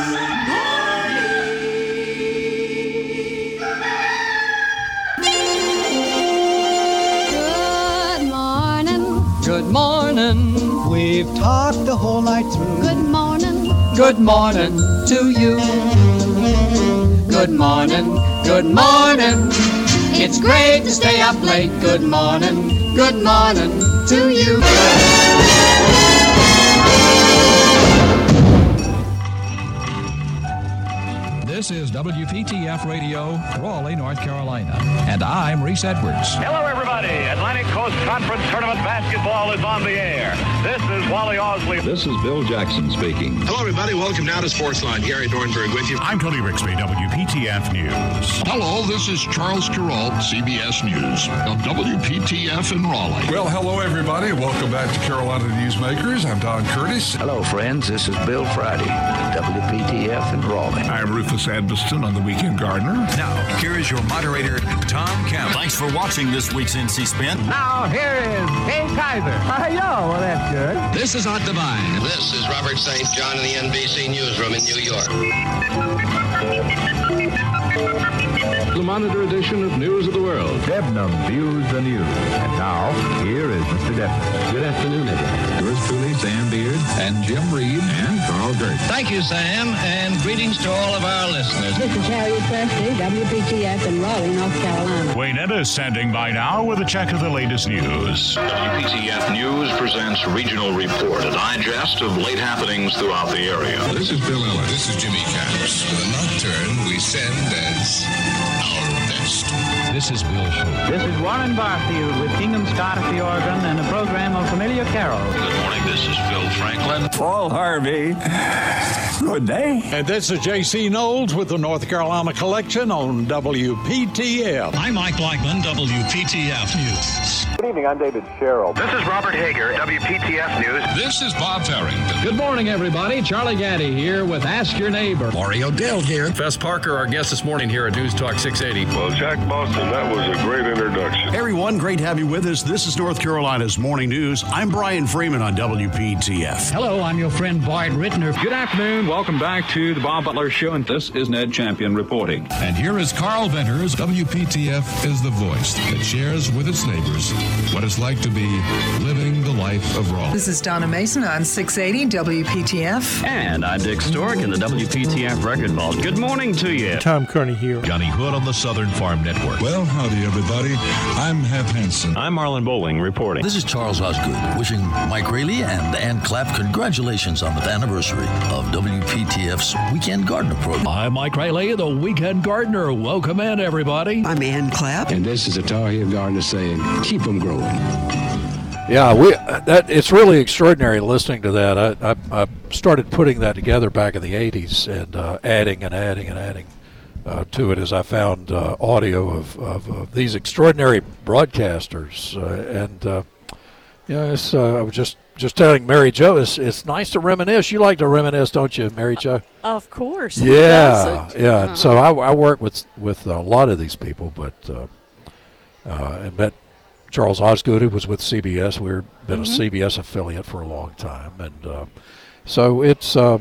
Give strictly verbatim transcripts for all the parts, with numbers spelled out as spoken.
Good morning. We've talked the whole night through. Good morning. Good morning to you. Good morning. Good morning. It's great to stay up late. Good morning. Good morning to you. This is W P T F Radio, Raleigh, North Carolina. And I'm Reese Edwards. Hello, everybody. Atlantic Coast Conference Tournament basketball is on the air. This is Wally Osley. This is Bill Jackson speaking. Hello, everybody. Welcome now to Sportsline. Gary Dornberg with you. I'm Tony Rixby, W P T F News. Hello, this is Charles Kuralt, C B S News of W P T F in Raleigh. Well, hello, everybody. Welcome back to Carolina Newsmakers. I'm Don Curtis. Hello, friends. This is Bill Friday, W P T F in Raleigh. I'm Rufus Adbiston on the Weekend Gardener. Now, here is your moderator, Tom Campbell. Thanks for watching this week's N C Spin. Now, here is Kay Kaiser. Hi, yo. Well, that's good. This is Art Divine. This is Robert Saint John in the N B C Newsroom in New York. The Monitor edition of News of the World. Debnam views the news. And now, here is Mister Debnam. Good afternoon, everyone. Yours truly, Sam Beard and Jim Reed and Carl Gert. Thank you, Sam, and greetings to all of our listeners. This is Harriet Presley, W P T F in Raleigh, North Carolina. Waynetta is standing by now with a check of the latest news. W P T F News presents Regional Report, a digest of late happenings throughout the area. This is Bill Ellis. This is Jimmy Caps. For the nocturne, we send as our best. This is Bill Hope. This is Warren Barfield with Kingham Scott at the organ and a program of familiar carols. Good morning, this is Phil Franklin. Paul Harvey. Good day. And this is J C Knowles with the North Carolina Collection on W P T F. I'm Mike Blackman, W P T F News. Good evening, I'm David Sherrill. This is Robert Hager, W P T F News. This is Bob Farrington. Good morning, everybody. Charlie Gaddy here with Ask Your Neighbor. Mario Dale here. Fess Parker, our guest this morning here at News Talk six eighty. Well, Jack Boston, that was a great introduction. Hey, everyone, great to have you with us. This is North Carolina's Morning News. I'm Brian Freeman on W P T F. Hello, I'm your friend Bart Rittner. Good afternoon. Welcome back to the Bob Butler Show, and this is Ned Champion reporting. And here is Carl Venters. W P T F is the voice that shares with its neighbors what it's like to be living the life of Raleigh. This is Donna Mason on six eighty W P T F. And I'm Dick Stork in the W P T F Record Vault. Good morning to you. Tom Kearney here. Johnny Hood on the Southern Farm Network. Well, howdy, everybody. I'm Hap Hansen. I'm Marlon Bowling reporting. This is Charles Osgood wishing Mike Rayleigh and Ann Clapp congratulations on the anniversary of W P T F's Weekend Gardener program. I'm Mike Rayleigh, the Weekend Gardener. Welcome in, everybody. I'm Ann Clapp. And this is a Tar Heel Gardener saying, keep them growing. Yeah, we that it's really extraordinary listening to that. I, I, I started putting that together back in the eighties and uh, adding and adding and adding uh, to it as I found uh, audio of, of, of these extraordinary broadcasters. Uh, and, uh, you know, it's, uh, I was just, just telling Mary Jo, it's, it's nice to reminisce. You like to reminisce, don't you, Mary Jo? Of course. Yeah, yeah. Uh-huh. So I, I work with, with a lot of these people, but uh, uh, and met Charles Osgood, who was with C B S. We've been mm-hmm. a C B S affiliate for a long time, and uh, so it's uh,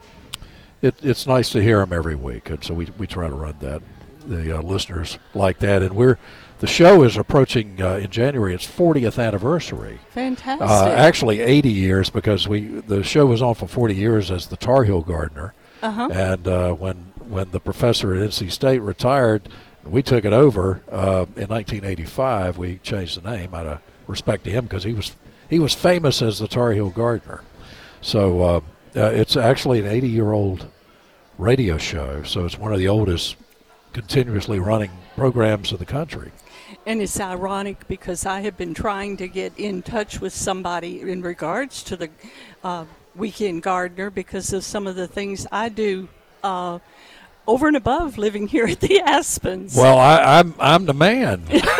it, it's nice to hear him every week. And so we we try to run that. The uh, listeners like that, and we're the show is approaching uh, in January its fortieth anniversary. Fantastic. Uh, actually, eighty years because we the show was on for forty years as the Tar Heel Gardener, uh-huh. and uh, when when the professor at N C State retired. We took it over uh, in nineteen eighty-five. We changed the name out of respect to him because he was he was famous as the Tar Heel Gardener. So uh, uh, it's actually an eighty-year-old radio show. So it's one of the oldest continuously running programs in the country. And it's ironic because I have been trying to get in touch with somebody in regards to the uh, Weekend Gardener because of some of the things I do. Uh, Over and above living here at the Aspens. Well, I, I'm I'm the man.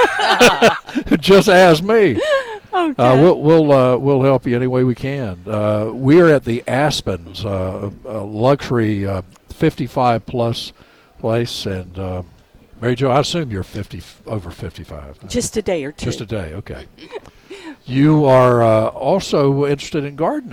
Just ask me. Okay. Uh, we'll we'll uh, we'll help you any way we can. Uh, we're at the Aspens, uh, a luxury uh, fifty-five plus place, and uh, Mary Jo, I assume you're fifty over fifty-five. Just a day or two. Just a day. Okay. You are uh, also interested in gardening.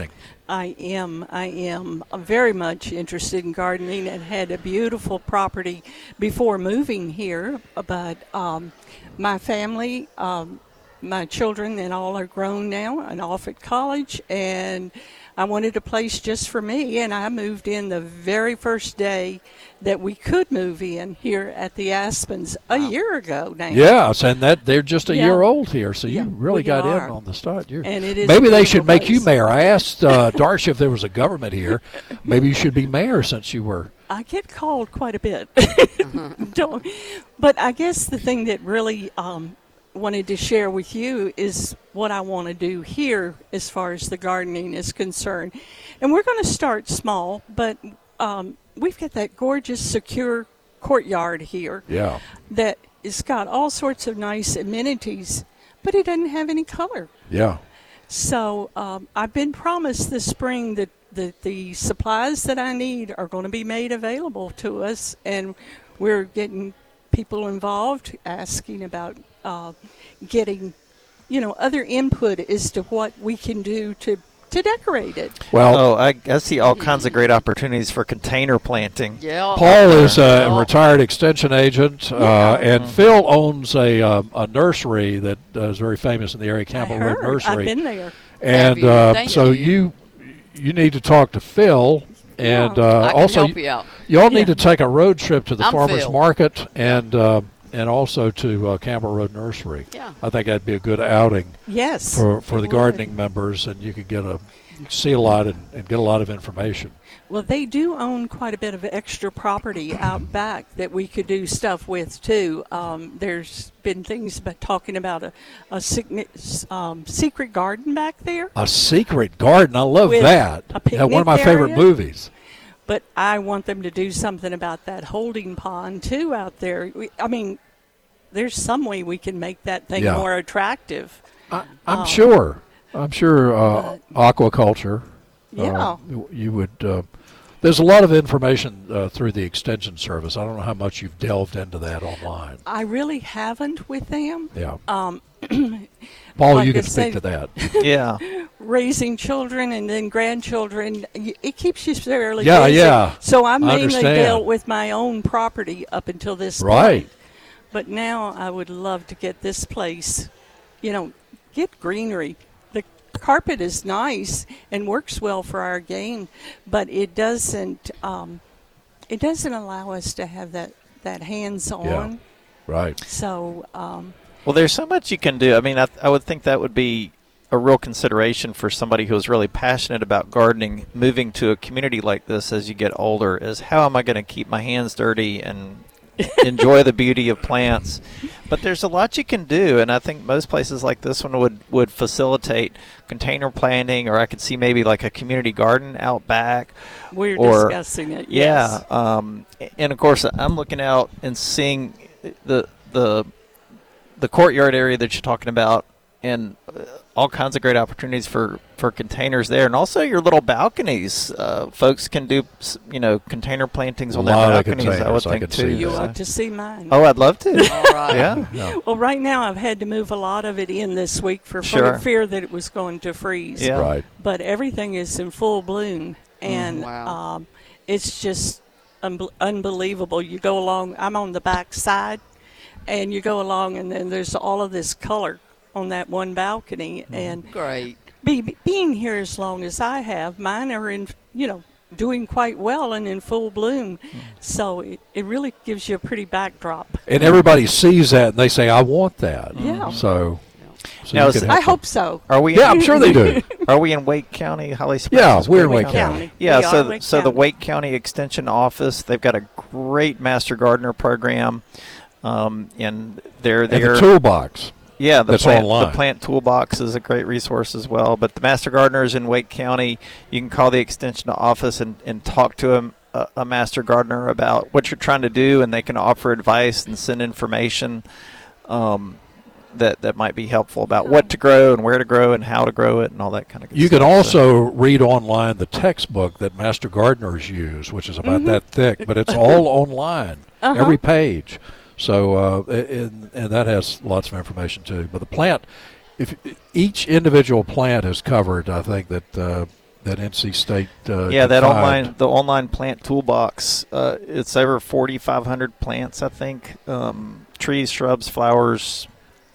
I am. I am very much interested in gardening and had a beautiful property before moving here. But um, my family, um, my children and all are grown now and off at college, and I wanted a place just for me, and I moved in the very first day that we could move in here at the Aspens a wow. year ago now. Yes, and that they're just a yeah. year old here, so you yeah, really got are. in on the start. You're, and it is maybe they should make place. you mayor. I asked uh, Darcia if there was a government here. Maybe you should be mayor since you were. I get called quite a bit. mm-hmm. Don't, but I guess the thing that really um, wanted to share with you is what I want to do here as far as the gardening is concerned. And we're going to start small, but um, we've got that gorgeous, secure courtyard here. Yeah. That has got all sorts of nice amenities, but it doesn't have any color. Yeah. So um, I've been promised this spring that the, the supplies that I need are going to be made available to us, and we're getting people involved, asking about uh, getting, you know, other input as to what we can do to to decorate it. Well, oh, I, I see all kinds of great opportunities for container planting. Yeah. Paul is a oh. retired extension agent, yeah. uh, and mm-hmm. Phil owns a uh, a nursery that uh, is very famous in the area, Campbell Road Nursery. I've been there. And uh, so you. you you need to talk to Phil. And uh, I can also, help you, out. you all yeah. need to take a road trip to the I'm farmers Phil. market and uh, and also to uh, Campbell Road Nursery. Yeah. I think that'd be a good outing. Yes, for for the would. gardening members, and you could get a see a lot and, and get a lot of information. Well, they do own quite a bit of extra property out back that we could do stuff with too. Um, there's been things about talking about a, a um, secret garden back there. A secret garden, I love with that. A picnic yeah, one of my area. favorite movies. But I want them to do something about that holding pond too out there. We, I mean, there's some way we can make that thing yeah. more attractive. I, I'm um, sure. I'm sure uh, aquaculture. Yeah. Uh, you would. Uh, there's a lot of information uh, through the Extension Service. I don't know how much you've delved into that online. I really haven't with them. Yeah. Um, Paul, like you I can say, speak to that. Yeah. Raising children and then grandchildren, it keeps you fairly yeah, busy. Yeah, So I I mainly understand. dealt with my own property up until this right. point. But now I would love to get this place, you know, get greenery. The carpet is nice and works well for our game, but it doesn't um, it doesn't allow us to have that, that hands-on. Yeah. Right. So um, well, there's so much you can do. I mean, I, I would think that would be a real consideration for somebody who's really passionate about gardening, moving to a community like this as you get older, is how am I going to keep my hands dirty and enjoy the beauty of plants? But there's a lot you can do, and I think most places like this one would, would facilitate container planting, or I could see maybe like a community garden out back. We're or, discussing it, yeah, yes. Um, and, of course, I'm looking out and seeing the the the courtyard area that you're talking about, and uh, all kinds of great opportunities for, for containers there. And also your little balconies. Uh, folks can do, you know, container plantings on their balconies, I would think, too. You ought to see mine. Oh, I'd love to. All right. Yeah. yeah. Well, right now I've had to move a lot of it in this week for sure. fear that it was going to freeze. Yeah. Right. But everything is in full bloom, and mm, wow. um, it's just un- unbelievable. You go along, I'm on the back side, and you go along, and then there's all of this color on that one balcony. And great. Be, being here as long as I have, mine are in, you know, doing quite well and in full bloom. Mm. So it, it really gives you a pretty backdrop. And everybody sees that and they say, I want that. Yeah. So, so now, I them. hope so. Are we? Yeah, in, I'm sure they do. Are we in Wake County, Holly Springs? Yeah, we're in Wake County. County. Yeah, we so Wake so County. the Wake County Extension Office, they've got a great Master Gardener program, um, and they're there. And the toolbox. Yeah, the That's plant, online. the plant toolbox is a great resource as well. But the Master Gardeners in Wake County, you can call the Extension office and, and talk to them, a, a Master Gardener, about what you're trying to do, and they can offer advice and send information um, that, that might be helpful about what to grow and where to grow and how to grow it and all that kind of good You stuff. can also read online the textbook that Master Gardeners use, which is about mm-hmm. that thick, but it's all online, uh-huh. every page. So, uh, and, and that has lots of information too. But the plant, if each individual plant is covered, I think that uh, that N C State. Uh, yeah, that defined. online the online plant toolbox. Uh, it's over forty-five hundred plants, I think. Um, trees, shrubs, flowers.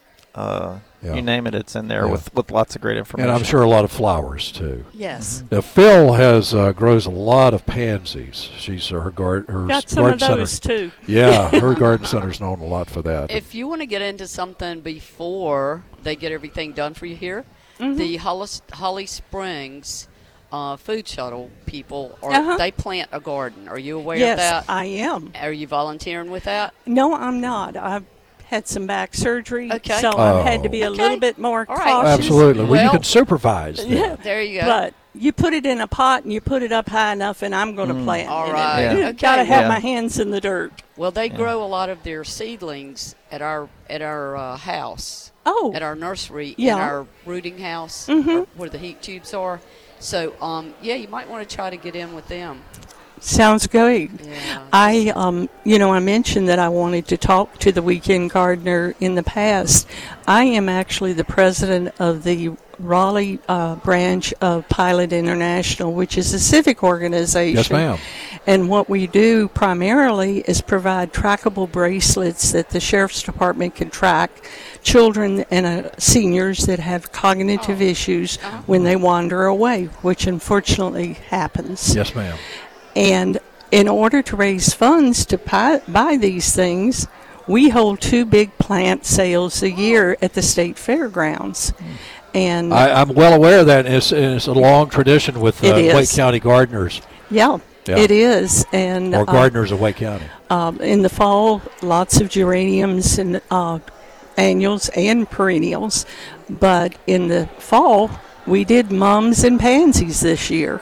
Uh, yeah. You name it, it's in there yeah. with, with lots of great information. And I'm sure a lot of flowers too. Yes. Now Phil has uh, grows a lot of pansies. She's uh, her guard her got some garden of those center. too. Yeah, her garden center's known a lot for that. If you want to get into something before they get everything done for you here, mm-hmm. the Holly, Holly Springs uh, food shuttle people are uh-huh. they plant a garden. Are you aware yes, of that? Yes, I am. Are you volunteering with that? No, I'm not. I've had some back surgery, okay. so oh. I've had to be a okay. little bit more All right. cautious. Absolutely. Well, well you can supervise that. Yeah, there you go. But you put it in a pot and you put it up high enough, and I'm going to Mm. plant. All in right. It. Yeah. You've got to have Yeah. my hands in the dirt. Well, they Yeah. grow a lot of their seedlings at our at our uh, house. Oh. At our nursery, Yeah. in our rooting house, Mhm. where the heat tubes are. So, um, yeah, you might want to try to get in with them. Sounds good. Yeah. I, um, you know, I mentioned that I wanted to talk to the weekend gardener in the past. I am actually the president of the Raleigh uh, branch of Pilot International, which is a civic organization. Yes, ma'am. And what we do primarily is provide trackable bracelets that the Sheriff's Department can track children and uh, seniors that have cognitive oh. issues uh-huh. when they wander away, which unfortunately happens. Yes, ma'am. And in order to raise funds to buy, buy these things, we hold two big plant sales a year at the state fairgrounds. And I, I'm well aware of that, and it's, and it's a long tradition with uh, Wake County gardeners. Yeah, yeah, it is. And or gardeners uh, of Wake County. Um, in the fall, lots of geraniums and uh, annuals and perennials. But in the fall, we did mums and pansies this year.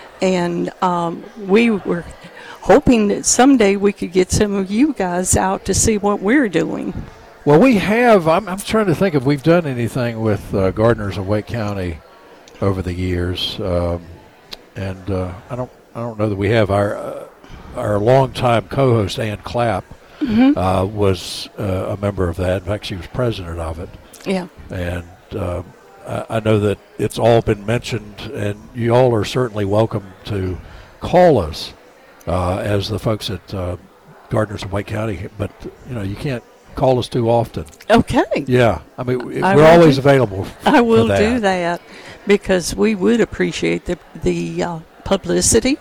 And um, we were hoping that someday we could get some of you guys out to see what we're doing. Well, we have. I'm, I'm trying to think if we've done anything with uh, gardeners of Wake County over the years, um, and uh, I don't. I don't know that we have. Our uh, our longtime co-host Ann Clapp mm-hmm. uh, was uh, a member of that. In fact, she was president of it. Yeah. And uh, I, I know that it's all been mentioned, and you all are certainly welcome to call us uh, as the folks at uh, Gardeners of Wake County. But you know, you can't call us too often. Okay. Yeah. I mean, I we're always do, available f- I will for that. do that because we would appreciate the the uh, publicity.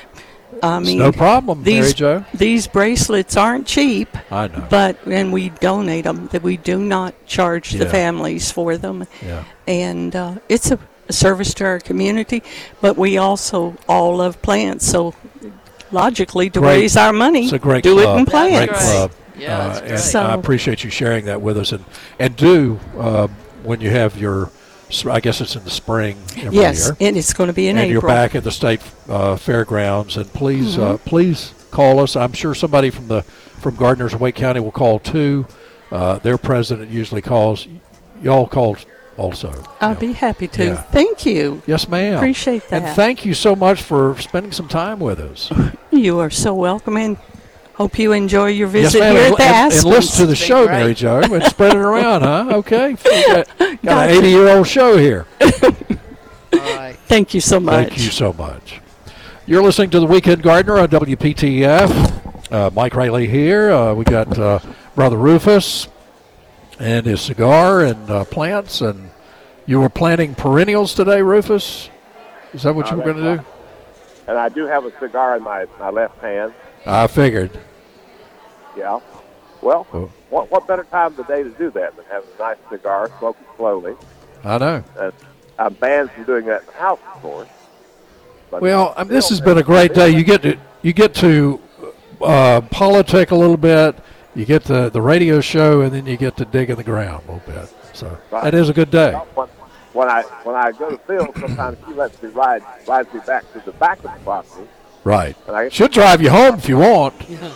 I It's mean, no problem, these, Mary Jo. These bracelets aren't cheap. I know. But, and we donate them, that we do not charge the Yeah. families for them. Yeah. And uh, it's a, a service to our community, but we also all love plants. So logically, to Great. raise our money, It's a great do club. it in plants. Great club. Yeah, uh, that's and great. So- I appreciate you sharing that with us. And, and do, uh, when you have your, I guess it's in the spring every Yes, year. and it's going to be in and April. you're back at the state uh, fairgrounds. And please, Mhm. uh, please call us. I'm sure somebody from the from Gardeners of Wake County will call too. Uh, their president usually calls. Y'all call also. I'll you know. be happy to. Yeah. Thank you. Yes, ma'am. Appreciate that. And thank you so much for spending some time with us. You are so welcome, and hope you enjoy your Yes, visit ma'am. here And, at the and, Aspens. and listen to the show, great. Mary Jo, and spread it around, huh? Okay. We got, got Gotcha. an eighty-year-old show here. All right. Thank you so much. Thank you so much. You're listening to the Weekend Gardener on W P T F. Uh, Mike Rayleigh here. Uh, we got uh, Brother Rufus and his cigar and uh, plants. And you were planting perennials today, Rufus? Is that what Uh, you were going to do? And I do have a cigar in my, my left hand. I figured. Yeah. Well, Oh. what, what better time of the day to do that than having a nice cigar, smoking slowly? I know. Uh, I'm banned from doing that in the house, of course. But Well, I mean, this still, has been a great day. You get to you get to uh, politic a little bit. You get the the radio show, and then you get to dig in the ground a little bit. So Right. that is a good day. When, when I when I go to Phil, sometimes he lets me ride rides me back to the back of the property. Right. And I, Should drive you home if you want. Yeah.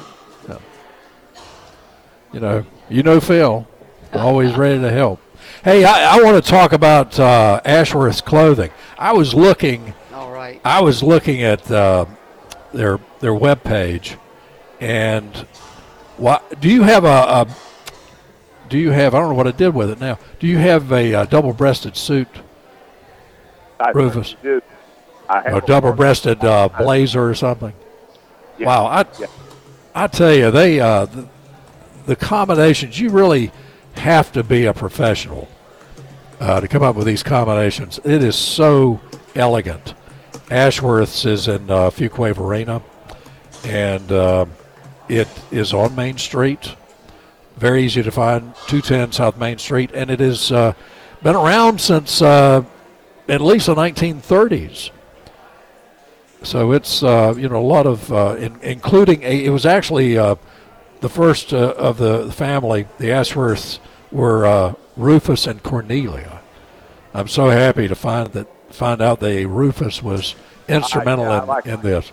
You know, you know Phil, always ready to help. Hey, I, I want to talk about uh, Ashworth's clothing. I was looking. All right. I was looking at uh, their their webpage, and what do you have a, a? Do you have? I don't know what I did with it now. Do you have a, uh double-breasted suit, I Rufus? do. a double-breasted uh, blazer or something. Yeah. Wow, I, yeah. I tell you, they uh, the, the combinations, you really have to be a professional uh, to come up with these combinations. It is so elegant. Ashworth's is in uh, Fuquay-Varina, and uh, it is on Main Street. Very easy to find, two ten South Main Street, and it has uh, been around since uh, at least the nineteen thirties. So it's, uh, you know, a lot of, uh, in, including, a, it was actually uh, the first uh, of the family, the Ashworths were uh, Rufus and Cornelia. I'm so happy to find that find out that Rufus was instrumental I, yeah, I like in, in this.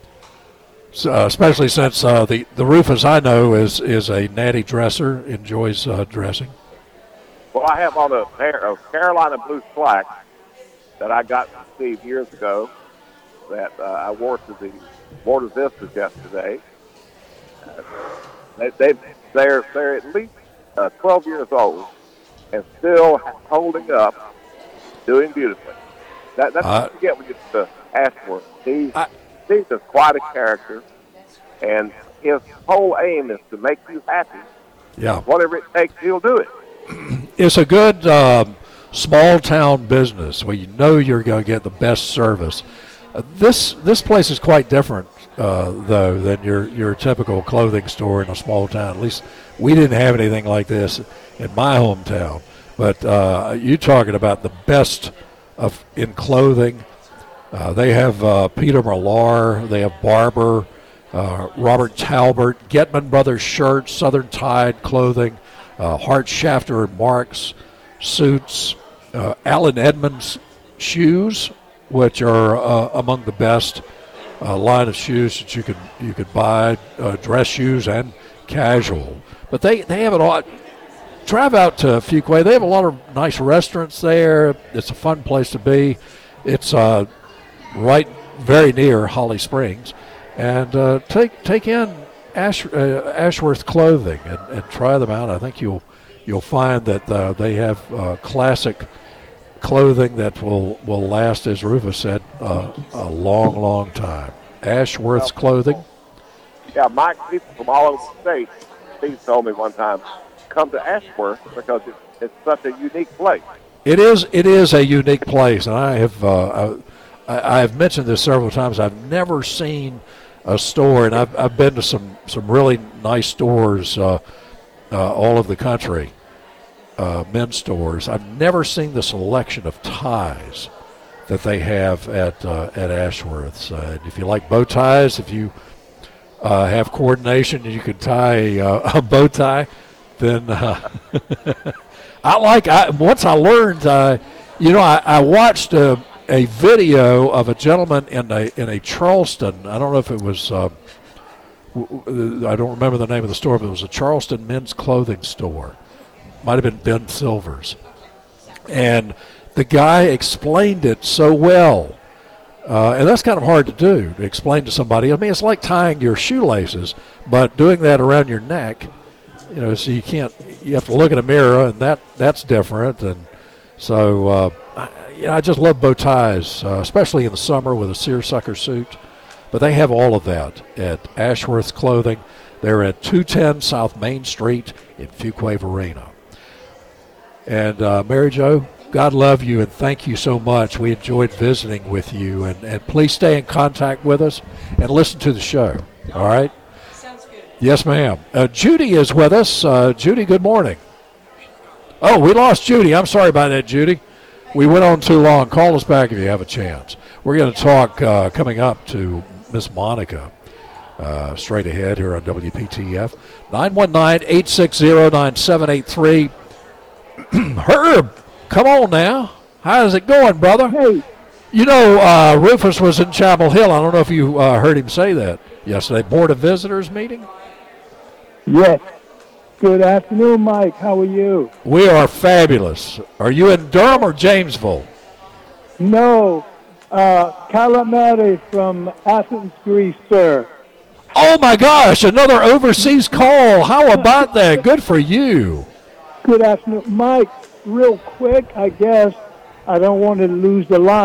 So, uh, especially since uh, the, the Rufus I know is, is a natty dresser, enjoys uh, dressing. Well, I have on a pair of Carolina blue slacks that I got from Steve years ago that uh, I wore to the Border Vistas yesterday. Uh, they, they, they're, they're at least uh, twelve years old and still holding up, doing beautifully. That, that's uh, what you get when you get to Ashworth. Steve, I, Steve is quite a character, and his whole aim is to make you happy. Yeah. Whatever it takes, he'll do it. It's a good um, small-town business where you know you're going to get the best service. Uh, this this place is quite different, uh, though, than your, your typical clothing store in a small town. At least we didn't have anything like this in my hometown. But uh, you're talking about the best of in clothing. Uh, they have uh, Peter Millar, they have Barber, uh, Robert Talbert, Getman Brothers shirts, Southern Tide clothing, uh, Hart Shafter and Marks suits, uh, Allen Edmonds shoes, which are uh, among the best uh, line of shoes that you could you could buy, uh, dress shoes and casual. But they, they have it all. Drive out to Fuquay. They have a lot of nice restaurants there. It's a fun place to be. It's uh, right very near Holly Springs. And uh, take take in Ash, uh, Ashworth clothing and, and try them out. I think you'll you'll find that uh, they have uh, classic clothing that will, will last, as Rufus said, uh, a long, long time. Ashworth's clothing. Yeah, Mike, people from all over the state, Steve told me one time, come to Ashworth because it's, it's such a unique place. It is. It is a unique place, and I have uh, I, I have mentioned this several times. I've never seen a store, and I've I've been to some, some really nice stores uh, uh, all over the country, uh, men's stores. I've never seen the selection of ties that they have at uh, at Ashworth's. Uh, if you like bow ties, if you uh, have coordination, and you can tie a, uh, a bow tie. Then uh, I like. I, once I learned, uh, you know, I, I watched a, a video of a gentleman in a in a Charleston. I don't know if it was. Uh, I don't remember the name of the store, but it was a Charleston men's clothing store. Might have been Ben Silver's, and the guy explained it so well. Uh, and that's kind of hard to do, to explain to somebody. I mean, it's like tying your shoelaces, but doing that around your neck. You know, so you can't. You have to look in a mirror, and that that's different. And so, uh, I, you know, I just love bow ties, uh, especially in the summer with a seersucker suit. But they have all of that at Ashworth's Clothing. They're at two ten South Main Street in Fuquay-Varina. And uh, Mary Jo, God love you, and thank you so much. We enjoyed visiting with you, and, and please stay in contact with us and listen to the show. All right. Yes, ma'am. Uh, Judy is with us. Uh, Judy, good morning. Oh, we lost Judy. I'm sorry about that, Judy. We went on too long. Call us back if you have a chance. We're going to talk uh, coming up to Miss Monica uh, straight ahead here on W P T F. nine one nine, eight six zero, nine seven eight three. Herb, come on now. How's it going, brother? Hey. You know, uh, Rufus was in Chapel Hill. I don't know if you uh, heard him say that yesterday. Board of Visitors meeting? Yes. Good afternoon, Mike. How are you? We are fabulous. Are you in Durham or Jamesville? No. Uh, Calamari from Athens, Greece, sir. Oh, my gosh. Another overseas call. How about that? Good for you. Good afternoon. Mike, real quick, I guess. I don't want to lose the line.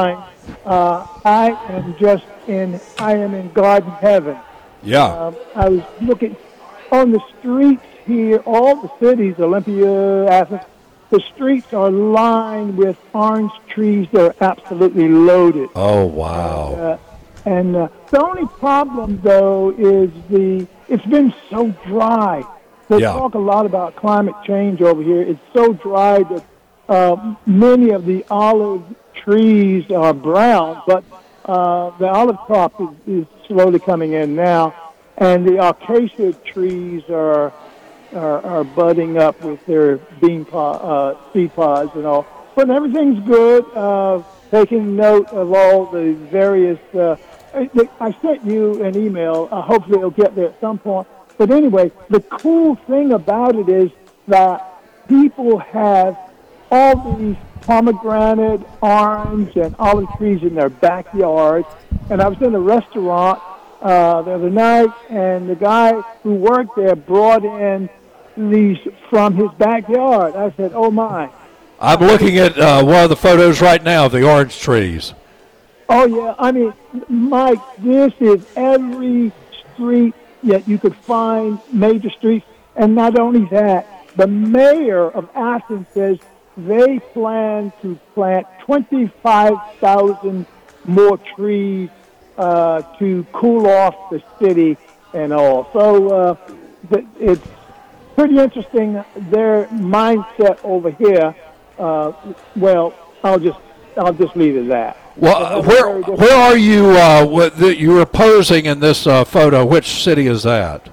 uh, I am just in, I am in garden heaven. Yeah. Um, I was looking on the streets here, all the cities, Olympia, Athens, the streets are lined with orange trees that are absolutely loaded. Oh, wow. And, uh, and uh, the only problem, though, is the it's been so dry. They Yeah. talk a lot about climate change over here. It's so dry that uh, many of the olive trees are brown, but uh, the olive crop is, is slowly coming in now, and the acacia trees are are, are budding up with their bean pod, uh, seed pods and all. But everything's good. Uh, taking note of all the various. Uh, I, I sent you an email. Uh, hopefully, it'll get there at some point. But anyway, the cool thing about it is that people have all these pomegranate, orange, and olive trees in their backyards. And I was in a restaurant uh, the other night, and the guy who worked there brought in these from his backyard. I said, "Oh my!" I'm looking at uh, one of the photos right now of the orange trees. Oh yeah, I mean, Mike, this is every street that you could find, major streets, and not only that, the mayor of Athens says they plan to plant twenty-five thousand more trees uh, to cool off the city and all. So uh, th- it's pretty interesting, their mindset over here. Uh, well, I'll just I'll just leave it at that. Well, where where are you? Uh, with the, you were posing in this uh, photo. Which city is that?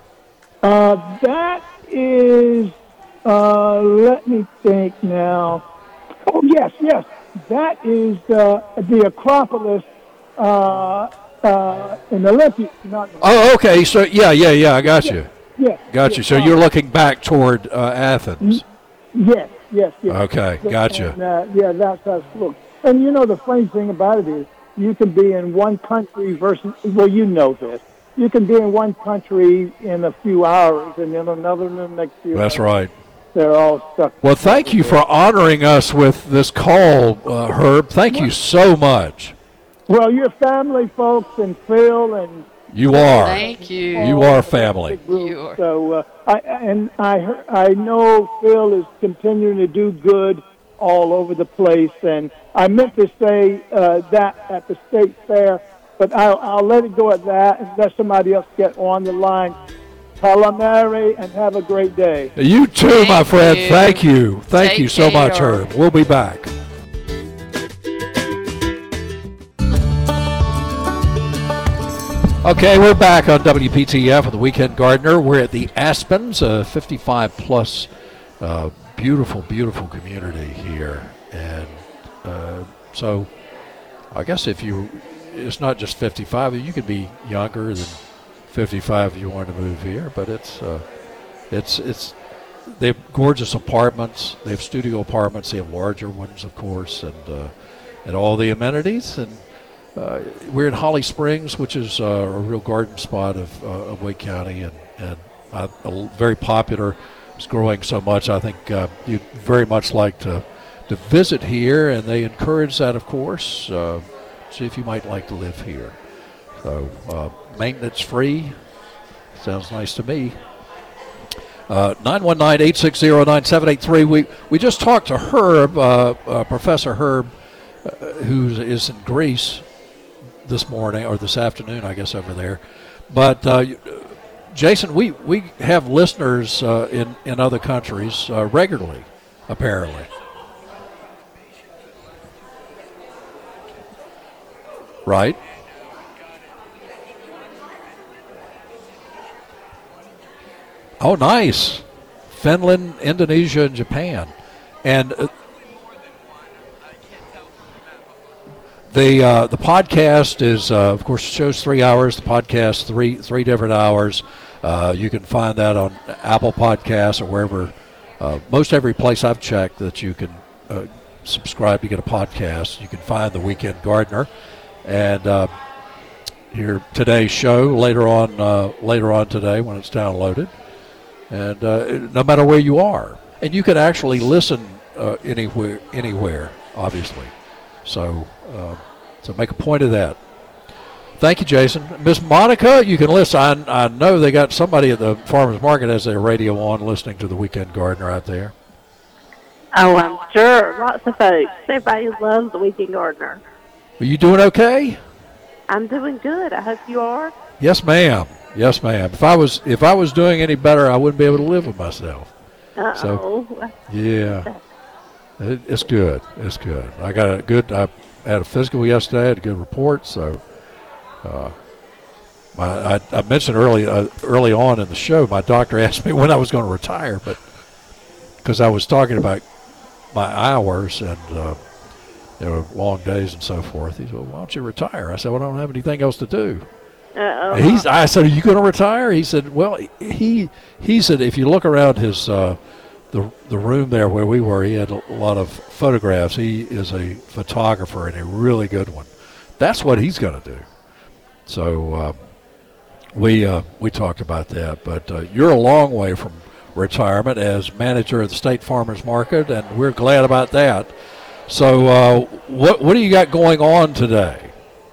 Uh, that is. Uh, let me think now. Oh yes, yes. That is uh, the Acropolis uh, uh, in Olympia. Not Oh, okay. So yeah, yeah, yeah. I got you. Yes. Got you. So you're looking back toward uh, Athens. Yes, yes, yes. Okay, gotcha. And, uh, yeah, that's how it looks. And you know, the funny thing about it is, you can be in one country versus, well, you know this. You can be in one country in a few hours, and in another in the next few That's hours. right. They're all stuck. Well, thank you for honoring us with this call, uh, Herb. Thank you so much. Well, your family, folks, and Phil, and You are. Thank you. You are family. You are. so, uh, I and I heard, I know Phil is continuing to do good all over the place, and I meant to say uh, that at the state fair, but I'll, I'll let it go at that and let somebody else get on the line. Calamari, and have a great day. You too, Thank my friend. you. Thank you. Thank Take you so much, care. Herb. We'll be back. Okay, we're back on W P T F with the Weekend Gardener. We're at the Aspens, a fifty-five plus uh, beautiful, beautiful community here. And uh, so I guess if you, it's not just fifty-five, you could be younger than fifty-five if you want to move here, but it's, uh, it's, it's, they have gorgeous apartments. They have studio apartments. They have larger ones, of course, and, uh, and all the amenities. And Uh, we're in Holly Springs, which is uh, a real garden spot of, uh, of Wake County, and, and uh, a, very popular. It's growing so much. I think uh, you'd very much like to to visit here, and they encourage that, of course. Uh, see if you might like to live here. So uh, maintenance free. Sounds nice to me. Uh, nine one nine, eight six zero, nine seven eight three. We, we just talked to Herb, uh, uh, Professor Herb, uh, who is in Greece this morning, or this afternoon, I guess, over there. But, uh, Jason, we, we have listeners uh, in, in other countries uh, regularly, apparently. Right? Oh, nice. Finland, Indonesia, and Japan. And uh, The uh, the podcast is, uh, of course, shows three hours. The podcast, three three different hours. Uh, you can find that on Apple Podcasts or wherever, uh, most every place I've checked that you can uh, subscribe to get a podcast. You can find The Weekend Gardener. And uh, here today's show later on uh, later on today when it's downloaded. And uh, no matter where you are. And you can actually listen uh, anywhere, anywhere, obviously. So uh, So make a point of that. Thank you, Jason. Miss Monica, you can listen. I, I know they got somebody at the farmers market has their radio on listening to the Weekend Gardener out there. Oh, I'm sure. Lots of folks. Everybody loves the Weekend Gardener. Are you doing okay? I'm doing good. I hope you are. Yes, ma'am. Yes, ma'am. If I was if I was doing any better, I wouldn't be able to live with myself. Uh-oh. So, yeah, it, it's good. It's good. I got a good. I had a physical yesterday. I had a good report. So, uh, my I, I mentioned early uh, early on in the show, my doctor asked me when I was going to retire, but because I was talking about my hours and uh, there were long days and so forth. He said, well, why don't you retire? I said, well, I don't have anything else to do. Uh-oh. He's. I said, are you going to retire? He said, well, he he said, if you look around his uh, the the room there where we were, he had a lot of photographs. He is a photographer and a really good one. That's what he's going to do. So uh, we uh, we talked about that. But uh, you're a long way from retirement as manager of the State Farmers Market, and we're glad about that. So uh, what what do you got going on today?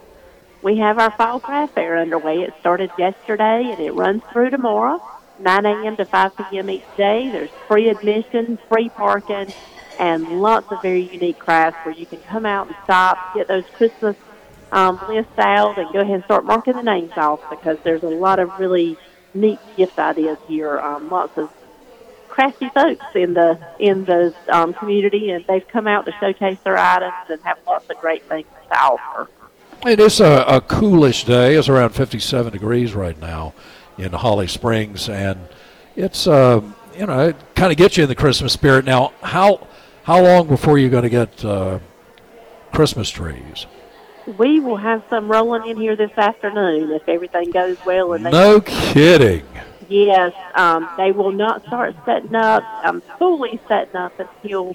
We have our fall craft fair underway. It started yesterday, and it runs through tomorrow, nine a.m. to five p.m. each day. There's free admission, free parking, and lots of very unique crafts where you can come out and stop, get those Christmas um, lists out, and go ahead and start marking the names off because there's a lot of really neat gift ideas here. Um, lots of crafty folks in the in the um, community, and they've come out to showcase their items and have lots of great things to offer. It is a, a coolish day. It's around fifty-seven degrees right now in Holly Springs, and it's uh, you know, it kind of gets you in the Christmas spirit. Now, how how long before you're going to get uh, Christmas trees? We will have some rolling in here this afternoon if everything goes well. And they no kidding. Yes, um, they will not start setting up, um, fully setting up until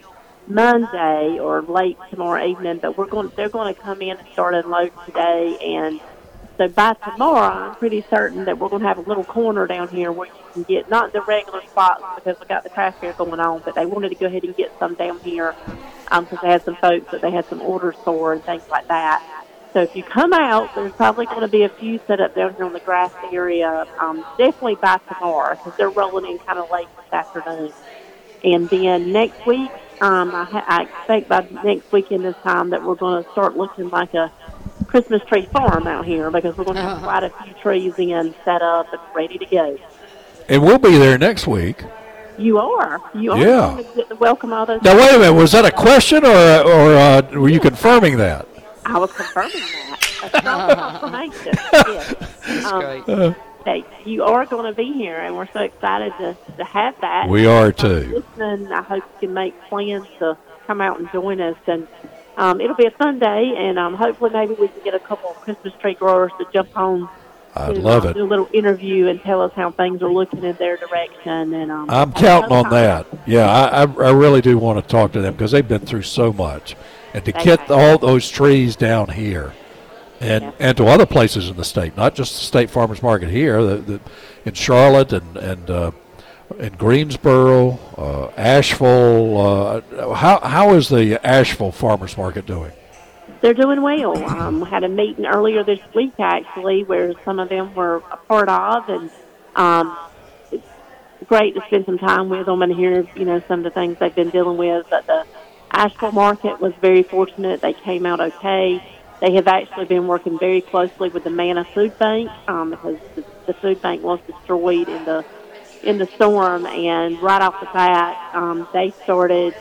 Monday or late tomorrow evening, but we're going. They're going to come in and start unloading today, and so by tomorrow, I'm pretty certain that we're going to have a little corner down here where you can get not the regular spots because we got the craft fair going on, but they wanted to go ahead and get some down here because um, they had some folks that they had some orders for and things like that. So if you come out, there's probably going to be a few set up down here on the grass area, um, definitely by tomorrow because they're rolling in kind of late this afternoon. And then next week, um, I, ha- I expect by next weekend this time that we're going to start looking like a Christmas tree farm out here because we're going to have uh-huh. quite a few trees in set up and ready to go. And we'll be there next week. You are. You are yeah. going to get to welcome all those. Now, wait a minute. Was that a question or, or uh, were you confirming that? I was confirming that. That's not confirmation. Yes. That's um, great. Uh, Hey, you are going to be here, and we're so excited to, to have that. We are, too. Listening, I hope you can make plans to come out and join us. And um, it'll be a fun day, and um, hopefully maybe we can get a couple of Christmas tree growers to jump on. I'd to, love uh, it. Do a little interview and tell us how things are looking in their direction. And um, I'm counting on that. Yeah, I, I, I really do want to talk to them because they've been through so much. And to they get have. all those trees down here. And, yeah. and to other places in the state, not just the State Farmers Market here, the, the, in Charlotte and and uh, in Greensboro, uh, Asheville. Uh, how how is the Asheville Farmers Market doing? They're doing well. Um, we had a meeting earlier this week, actually, where some of them were a part of, and um, it's great to spend some time with them and hear, you know, some of the things they've been dealing with. But the Asheville market was very fortunate. They came out okay. They have actually been working very closely with the Manna Food Bank um, because the, the food bank was destroyed in the in the storm, and right off the bat, um, they started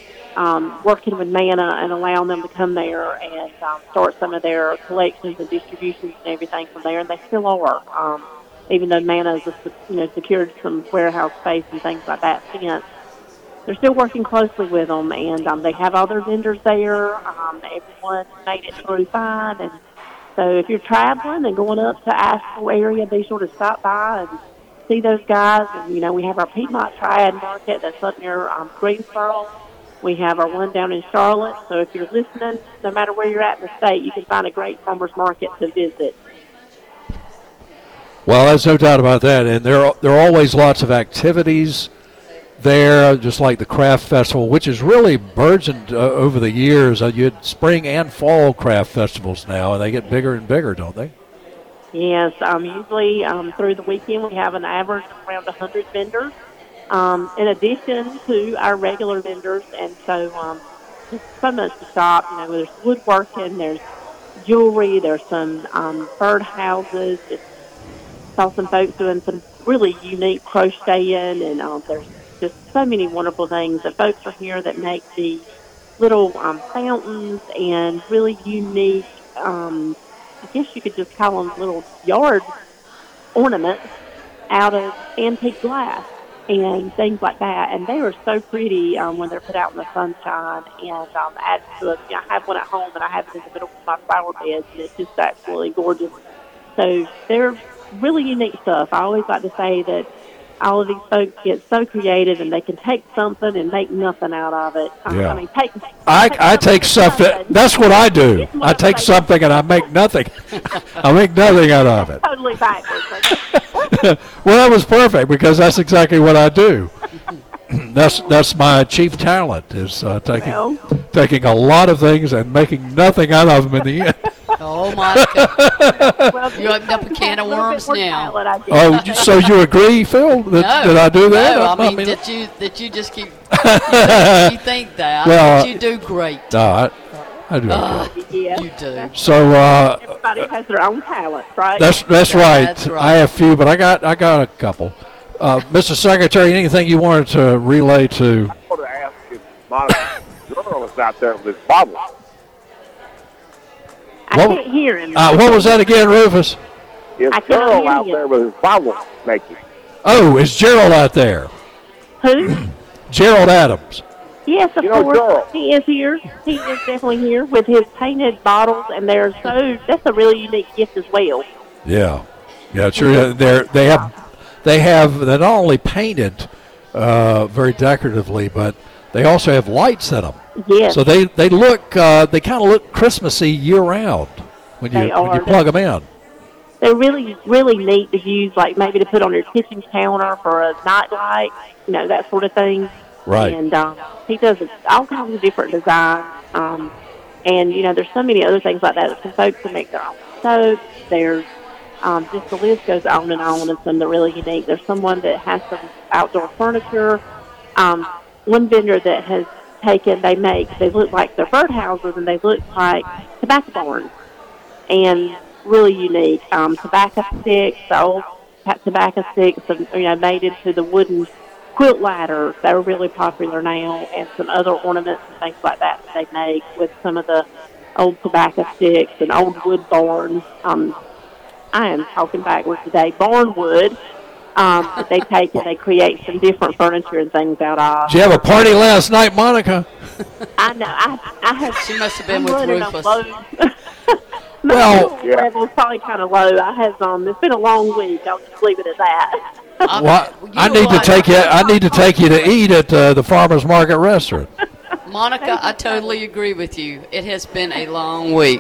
um, working with Manna and allowing them to come there and um, start some of their collections and distributions and everything from there, and they still are. Um, even though Manna has, you know, secured some warehouse space and things like that since. They're still working closely with them, and um, they have all their vendors there. Um, everyone made it through fine. And so if you're traveling and going up to Asheville area, be sure to stop by and see those guys. And, you know, we have our Piedmont Triad Market that's up near um, Greensboro. We have our one down in Charlotte. So if you're listening, no matter where you're at in the state, you can find a great farmers market to visit. Well, there's no doubt about that. And there are, there are always lots of activities there, just like the craft festival, which has really burgeoned uh, over the years. Uh, you had spring and fall craft festivals now, and they get bigger and bigger, don't they? Yes, um, usually um, through the weekend we have an average of around one hundred vendors, um, in addition to our regular vendors, and so um, just so much to shop. You know, there's woodworking, there's jewelry, there's some um, bird houses. Just saw some folks doing some really unique crocheting, and um, there's just so many wonderful things. The folks are here that make the little um, fountains and really unique, um, I guess you could just call them little yard ornaments out of antique glass and things like that. And they are so pretty um, when they're put out in the sunshine and um, add to it. You know, I have one at home, and I have it in the middle of my flower beds, and it's just absolutely gorgeous. So they're really unique stuff. I always like to say that all of these folks get so creative, and they can take something and make nothing out of it. Um, Yeah. I mean, take. I, take I take something. That's what I do. I take something and I make nothing. I make nothing out of it. Totally backwards. Well, that was perfect because that's exactly what I do. That's that's my chief talent is uh, taking Well. taking a lot of things and making nothing out of them in the end. Oh, Monica. You opened up a can of worms now. Oh, you- so you agree, Phil? That, No, that I do that? No, I mean, did you did you just keep? You think, you think that? Well, But you do great. No, I, I do. Uh, okay. Yeah. You do. So uh, Everybody has their own talent, right? that's that's right. That's right. I have few, but I got I got a couple. Uh, Mister Secretary, anything you wanted to relay to? I want to ask if my girl is out there with this bottle. I What- can't hear him. Uh, what was that again, Rufus? Is I cannot Gerald hear out you. there with his bottle making? Oh, is Gerald out there? Who? Gerald Adams. Yes, of You know, course. Gerald. He is here. He is definitely here with his painted bottles, and they're so. That's a really unique gift as well. Yeah, yeah, sure. They they have they have they're not only painted uh, very decoratively, but they also have lights in them. Yes. So they they look uh, they kind of look Christmassy year round when you They when you are. plug them in. They're really, really neat to use, like maybe to put on your kitchen counter for a night light, you know, that sort of thing. Right. And um, he does all kinds of different designs. Um, and, you know, there's so many other things like that. Some folks can make their own soaps. There's um, just the list goes on and on, and some that are really unique. There's someone that has some outdoor furniture. Um, one vendor that has taken, they make, they look like they're birdhouses, and they look like tobacco barns. And really unique. Um, tobacco sticks, the old ta- tobacco sticks, and, you know, made into the wooden quilt ladders. They're really popular now, and some other ornaments and things like that that they make with some of the old tobacco sticks and old wood barns. Um, I am talking backwards today. Barn wood. Um, that they take and they create some different furniture and things out of. Did you have a party last night, Monica? I know. I, I have. She must have been I'm with running on Rufus. low. My Well- energy level's probably kind of low. I have um. It's been a long week. I'll just leave it at that. Well, You I know need what? to take you. I need to take you to eat at uh, the farmers market restaurant. Monica, I totally agree with you. It has been a long week.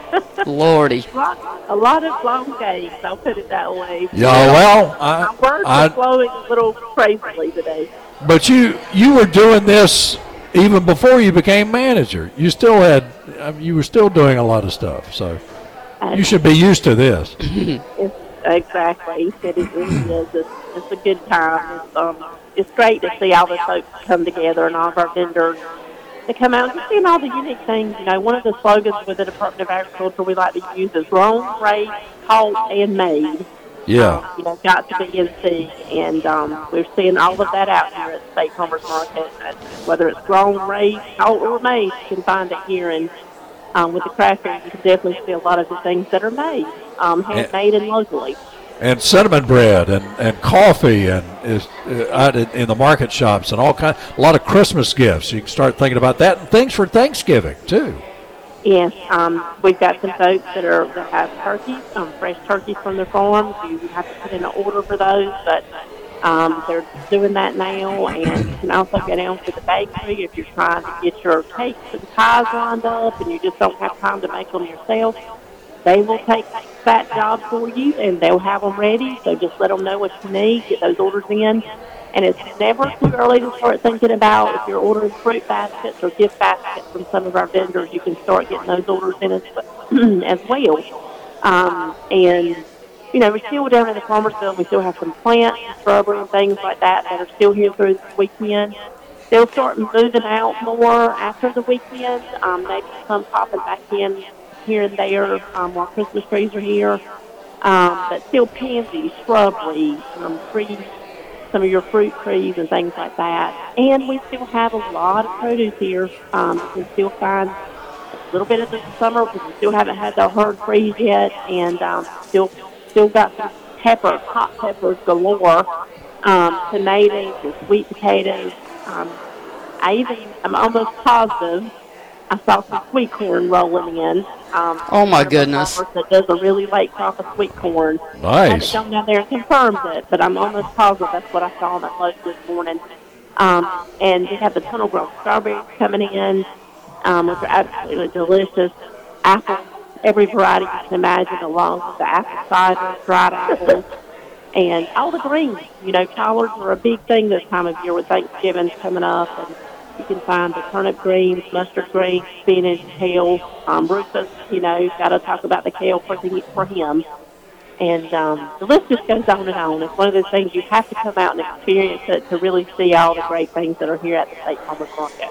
Lordy. A lot, a lot of long days. I'll put it that way. Yeah, well, My I, words I, are flowing a little crazily today. but you you were doing this even before you became manager. You still had, I mean, you were still doing a lot of stuff. So you should be used to this. It's, exactly. It, is, really is. It's, it's a good time. It's, um, it's great to see all the folks come together and all of our vendors to come out and just seeing all the unique things. You know, one of the slogans with the Department of Agriculture we like to use is grown, raised, caught, and made. Yeah. Um, you know, got to be in C, and um, we're seeing all of that out here at State Farmers Market. And whether it's grown, raised, caught, or made, you can find it here. And um, with the craft fair, you can definitely see a lot of the things that are made, um, handmade and locally. And cinnamon bread and, and coffee and is uh, out in, in the market shops and all kind. A lot of Christmas gifts. You can start thinking about that and things for Thanksgiving too. Yes, um, we've got some folks that are that have turkeys, um, fresh turkeys from their farms. You have to put in an order for those, but um, they're doing that now. And you can also go down to the bakery if you're trying to get your cakes and pies lined up, and you just don't have time to make them yourself. They will take that job for you, and they'll have them ready. So just let them know what you need, get those orders in, And it's never too early to start thinking about if you're ordering fruit baskets or gift baskets from some of our vendors, you can start getting those orders in as, as well. Um, and, you know, we still down in the Farmersville, we still have some plants, shrubbery, and things like that that are still here through the weekend. They'll start moving out more after the weekend. Um, maybe some popping back in here and there um, while Christmas trees are here. Um, but still pansies, shrubbery, um, trees, some of your fruit trees and things like that. And we still have a lot of produce here. Um, you can still find a little bit of the summer because we still haven't had the hard freeze yet, and um, still still got some peppers, hot peppers galore, um, tomatoes, and sweet potatoes. Um, I even, I'm almost positive I saw some sweet corn rolling in. Um, oh, my goodness. That does a really late crop of sweet corn. Nice. I haven't gone down there and confirmed it, but I'm almost positive that's what I saw on that load this morning. Um, and we have the tunnel grown strawberries coming in, um, which are absolutely delicious. Apples, every variety you can imagine, along with the apple cider, dried apples, and all the greens. You know, collards are a big thing this time of year with Thanksgiving coming up, and you can find the turnip greens, mustard greens, spinach, kale, um, Rufus, you know, got to talk about the kale for, the, for him. And um, the list just goes on and on. It's one of those things you have to come out and experience it to really see all the great things that are here at the State Farmers Market.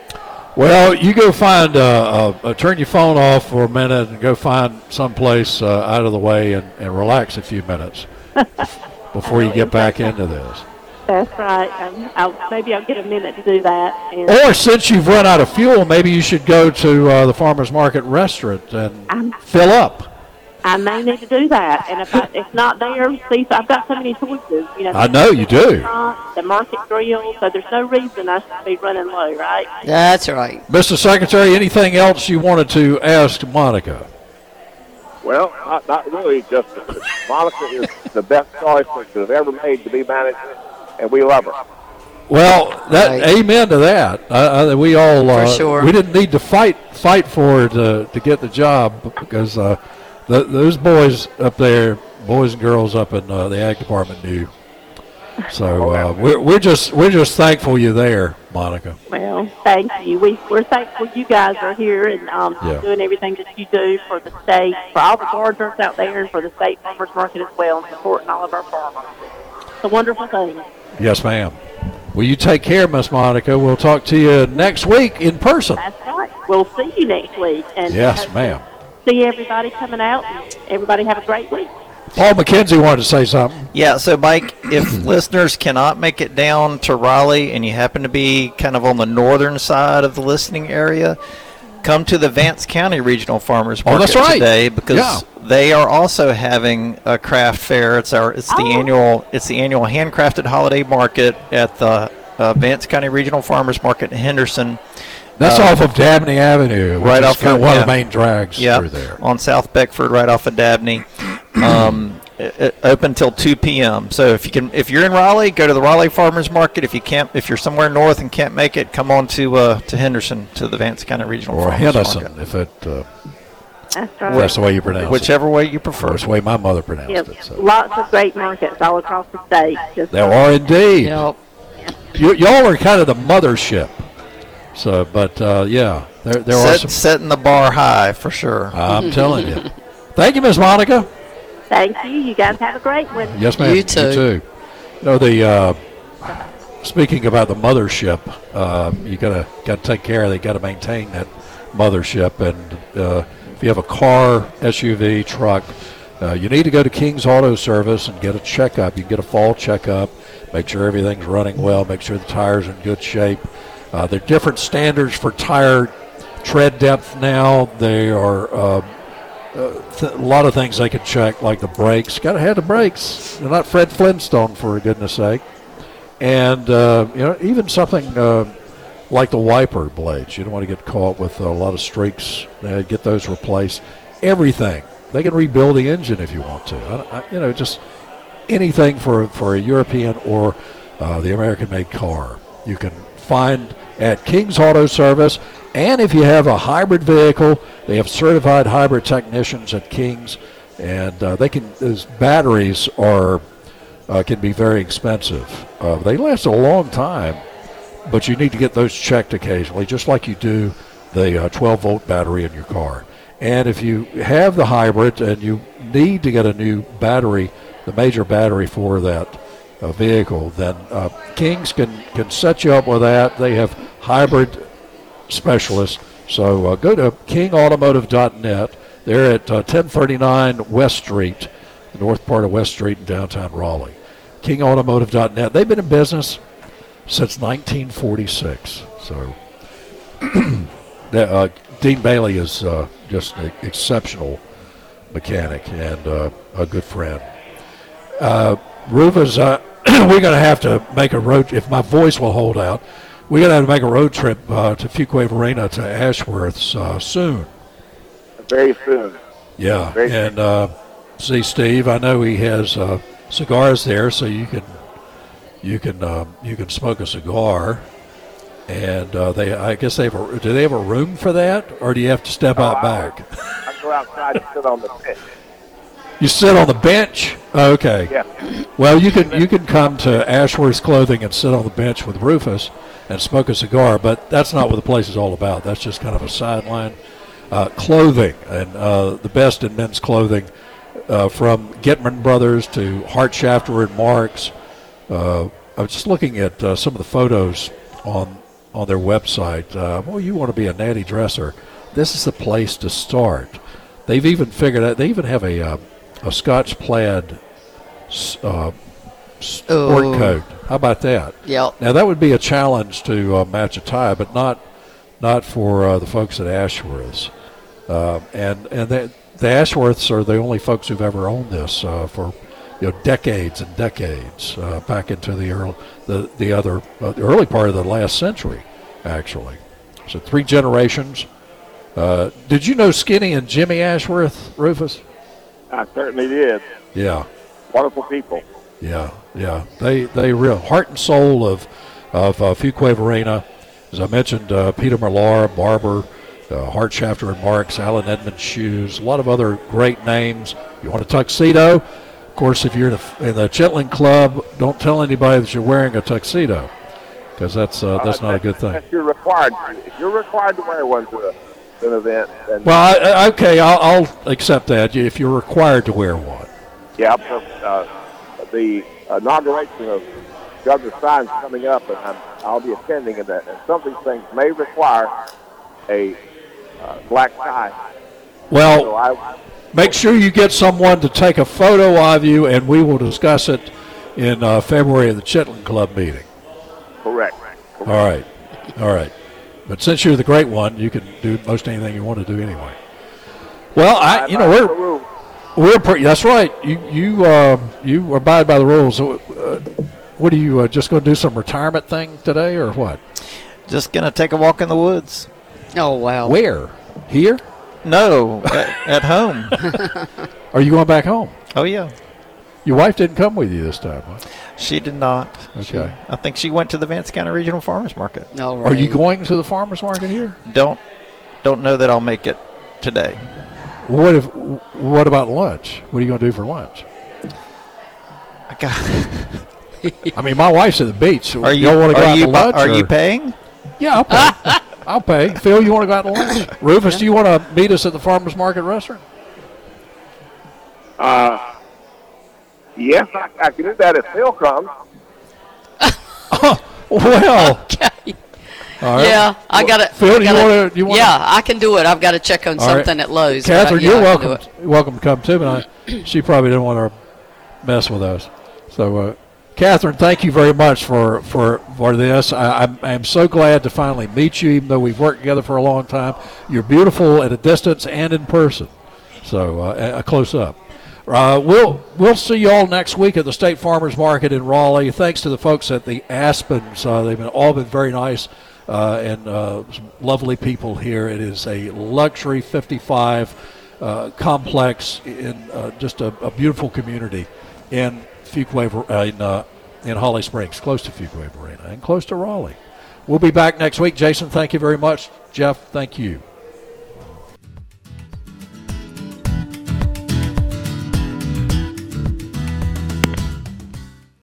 Well, you go find, uh, uh, uh, turn your phone off for a minute and go find someplace uh, out of the way and, and relax a few minutes before you get back into this. That's right. Um, I'll, maybe I'll get a minute to do that. And or since you've run out of fuel, maybe you should go to uh, the Farmers Market restaurant and I'm, fill up. I may need to do that. And if I, it's not there, see, so I've got so many choices. You know, I know you do. The market grill, so there's no reason I should be running low, right? That's right. Mister Secretary, anything else you wanted to ask Monica? Well, not, not really. Just Monica is the best choice we could have ever made to be manager, and we love her. Well, that right. Amen to that. Uh, uh, we all uh, for sure. We didn't need to fight fight for her to to get the job because uh, the, those boys up there, boys and girls up in uh, the ag department, knew. So uh, we're we're just we're just thankful you're there, Monica. Well, thank you. We we're thankful you guys are here and um, yeah. doing everything that you do for the state, for all the gardeners out there, and for the State Farmers Market as well, and supporting all of our farmers. It's a wonderful thing. Yes, ma'am. Well, you take care, Miss Monica. We'll talk to you next week in person. That's right. We'll see you next week. And yes, ma'am. See everybody coming out. And everybody have a great week. Paul McKenzie wanted to say something. Yeah, so, Mike, if listeners cannot make it down to Raleigh and you happen to be kind of on the northern side of the listening area, come to the Vance County Regional Farmers Market oh, that's right. today because yeah. they are also having a craft fair. It's our it's the oh. annual it's the annual handcrafted holiday market at the uh, Vance County Regional Farmers Market in Henderson. That's uh, off of Dabney Avenue, right off kind of one yeah. of the main drags yeah, through there. On South Beckford, right off of Dabney. Um, it, it, open till two p.m. So if you can, if you're in Raleigh, go to the Raleigh Farmers Market. If you can't, if you're somewhere north and can't make it, come on to uh, to Henderson to the Vance County Regional or Farmers Henderson, Market. if it. Uh, That's right. That's the way you pronounce Whichever it. Whichever way you prefer. That's the way my mother pronounced yep. it. So. Lots of great markets all across the state. Just there are indeed. Yep. You, y'all are kind of the mothership. So, but uh, yeah, there there Set, are some setting the bar high for sure. I'm telling you. Thank you, Miss Monica. Thank you. You guys have a great one. Yes, ma'am. You too. You too. You know, the uh, speaking about the mothership, uh, you gotta gotta take care of. They gotta maintain that mothership, and uh, if you have a car, S U V, truck, uh, you need to go to King's Auto Service and get a checkup. You can get a fall checkup, make sure everything's running well, make sure the tires are in good shape. Uh, there are different standards for tire tread depth now. They are. Uh, Uh, th- a lot of things they can check, like the brakes. Got to have the brakes. They're not Fred Flintstone, for goodness sake. And uh, you know, even something uh, like the wiper blades. You don't want to get caught with a lot of streaks. Uh, get those replaced. Everything. They can rebuild the engine if you want to. I, I, you know, just anything for for a European or uh, the American-made car. You can find at King's Auto Service. And if you have a hybrid vehicle, they have certified hybrid technicians at King's, and uh, they can. Those batteries are uh, can be very expensive. Uh, they last a long time, but you need to get those checked occasionally, just like you do the uh, twelve-volt battery in your car. And if you have the hybrid and you need to get a new battery, the major battery for that uh, vehicle, then uh, King's can, can set you up with that. They have hybrid specialists. So uh, go to king automotive dot net. They're at uh, ten thirty-nine West Street, the north part of West Street in downtown Raleigh. king automotive dot net. They've been in business since nineteen forty-six. So uh, Dean Bailey is uh, just an exceptional mechanic and uh, a good friend. Uh, Rufus, uh, we're going to have to make a road, if my voice will hold out, we're going to have to make a road trip uh, to Fuquay Varina to Ashworth's uh, soon. Very soon. Yeah, Very and uh, see, Steve, I know he has uh, cigars there, so you can you can uh, you can smoke a cigar. And uh, they, I guess they have a, do they have a room for that, or do you have to step no, out I, back? I go outside and sit on the bench. You sit on the bench? Okay. Yeah. Well, you can you can come to Ashworth's Clothing and sit on the bench with Rufus and smoke a cigar, but that's not what the place is all about. That's just kind of a sideline. Uh, clothing, and uh, the best in men's clothing, uh, from Gitman Brothers to Hart Shafter and Marks. Uh, I was just looking at uh, some of the photos on on their website. Uh, well, you want to be a natty dresser, this is the place to start. They've even figured out, they even have a uh, a Scotch plaid uh, sport oh. coat. How about that? Yep. Now, that would be a challenge to uh, match a tie, but not not for uh, the folks at Ashworth's. Uh, and and the, the Ashworths are the only folks who've ever owned this uh, for you know decades and decades, uh, back into the early, the the other uh, the early part of the last century, actually. So three generations. Uh, did you know Skinny and Jimmy Ashworth, Rufus? I certainly did. Yeah. Wonderful people. Yeah, yeah. They they real heart and soul of of uh, Fuquay Varina. As I mentioned, uh, Peter Millar, Barber, uh, Hart Shafter and Marks, Alan Edmund Shoes, a lot of other great names. You want a tuxedo? Of course, if you're in the, in the Chitlin Club, don't tell anybody that you're wearing a tuxedo, because that's uh, that's uh, not a good thing. You're required. If you're required to wear one to, a, to an event. Then well, I, I, okay, I'll, I'll accept that if you're required to wear one. Yeah, uh, the inauguration of Governor Stein's coming up, and I'm, I'll be attending, and, that, and some of these things may require a uh, black tie. Well, so I, make sure you get someone to take a photo of you, and we will discuss it in uh, February at the Chitlin Club meeting. Correct. Correct. All right. All right. But since you're the great one, you can do most anything you want to do anyway. Well, I, you know, we're we're pretty. That's right. You you uh, you abide by the rules. So, uh, what are you uh, just going to do some retirement thing today, or what? Just going to take a walk in the woods. Oh wow. Where? Here? No, at, at home. Are you going back home? Oh yeah. Your wife didn't come with you this time, huh? She did not. Okay. She, I think she went to the Vance County Regional Farmers Market. No, right. Are you going to the farmers market here? Don't don't know that I'll make it today. What if? What about lunch? What are you going to do for lunch? I got. I mean, my wife's at the beach. So are you? you want to go are out you? to lunch? Are or? you paying? Yeah, I'll pay. I'll pay. Phil, you want to go out to lunch? Rufus, yeah. Do you want to meet us at the farmers market restaurant? Uh. Yes, I, I can do that if Phil comes. Oh, well. Okay. All right. Yeah, I got to. Phil, do you want to? Yeah, I can do it. I've got to check on something right. at Lowe's. Catherine, I, yeah, you're welcome. Welcome to come too, but I, she probably didn't want to mess with us. So, uh, Catherine, thank you very much for for for this. I, I'm I'm so glad to finally meet you, even though we've worked together for a long time. You're beautiful at a distance and in person, so uh, a close up. Uh, we'll we'll see you all next week at the State Farmers Market in Raleigh. Thanks to the folks at the Aspens. Uh, they've been all been very nice uh, and uh, some lovely people here. It is a luxury fifty-five uh, complex in uh, just a, a beautiful community in Fuquay, uh, in uh, in Holly Springs, close to Fuquay Varina and close to Raleigh. We'll be back next week. Jason, thank you very much. Jeff, thank you.